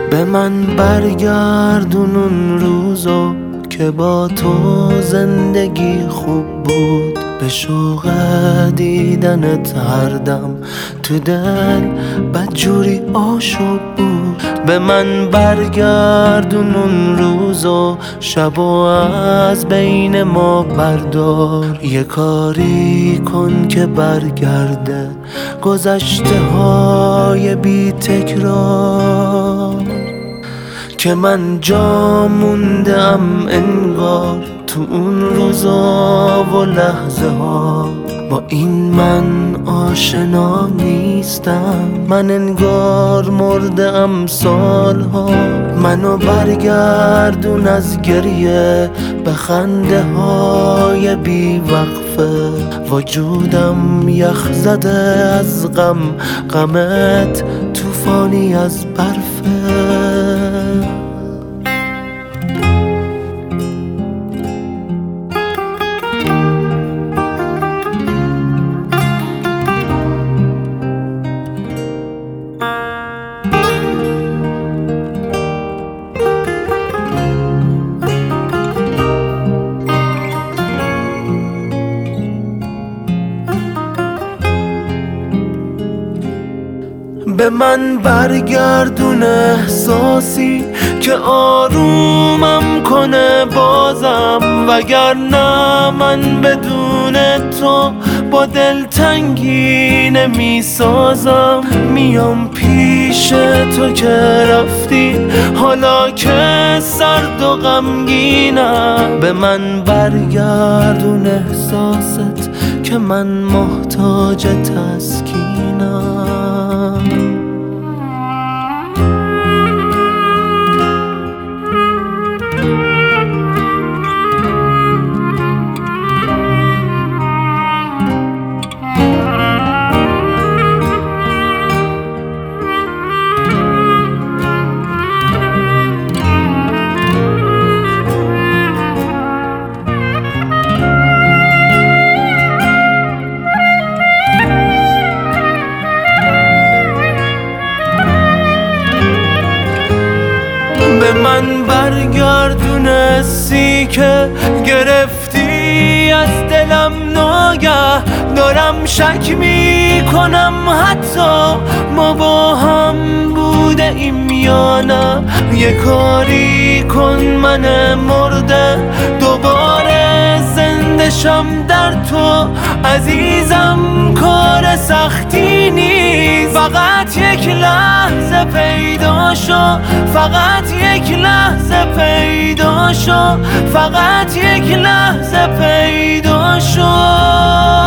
به من برگردون اون روزو که با تو زندگی خوب بود، به شوق دیدنت هر دم تو دل بدجوری آشوب بود. به من برگردون اون روزو شبو از بین ما بردار، یه کاری کن که برگرده گذشته های بی تکرار، که من جا موندم انگار تو اون روزا و لحظه ها. با این من آشنا نیستم، من انگار مردم سالها. منو برگردون از گریه به خنده های بی وقفه، وجودم یخ زده از غم، غمت طوفانی از برفه. به من برگردون احساسی که آرومم کنه بازم، وگرنه من بدون تو با دلتنگی نمی سازم. میام پیش تو که رفتی، حالا که سرد و غمگینم. به من برگردون احساست که من محتاج تسکینم. به من برگردون حسی که گرفتی از دلم ناگه. دارم شک میکنم حتی ما با هم بوده ایم یا نه. یه کاری کن من مرده دوباره زنده شم در تو عزیزم. کار سختی نیست، فقط یک لحظه پیدا شو، فقط یک لحظه پیدا شو، فقط یک لحظه پیدا شو.